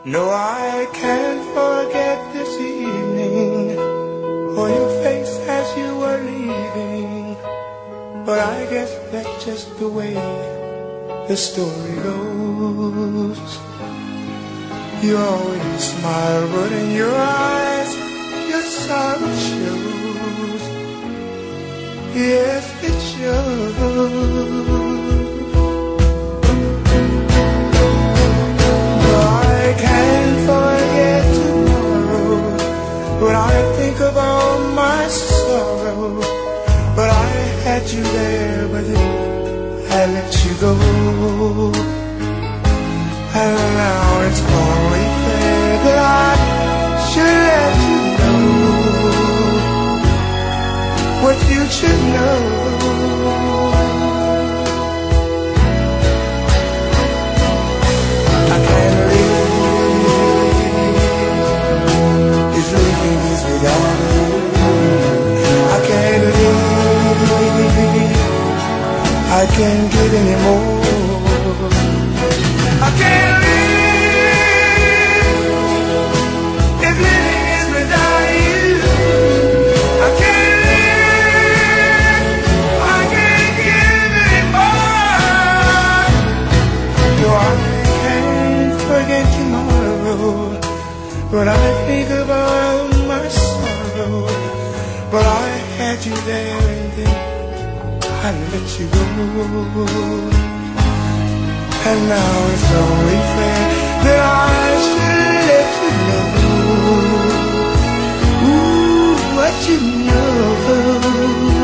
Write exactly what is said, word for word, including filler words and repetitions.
No, I can't forget this evening, or your face as you were leaving. But I guess that's just the way the story goes. You always smile, but in your eyes your sorrow shows. Yes, it shows. When I think of all my sorrow, but I had you there, but then I let you go. And now it's only fair that I should let you know what you should know. I can't live without you. I can't live, I can't get any more. I can't live if living is without you. I can't live, I can't give any more. No, I can't forget tomorrow, but I think about my sorrow. But I had you there and then I let you go. And now it's only fair that I should let you know, ooh, what you know.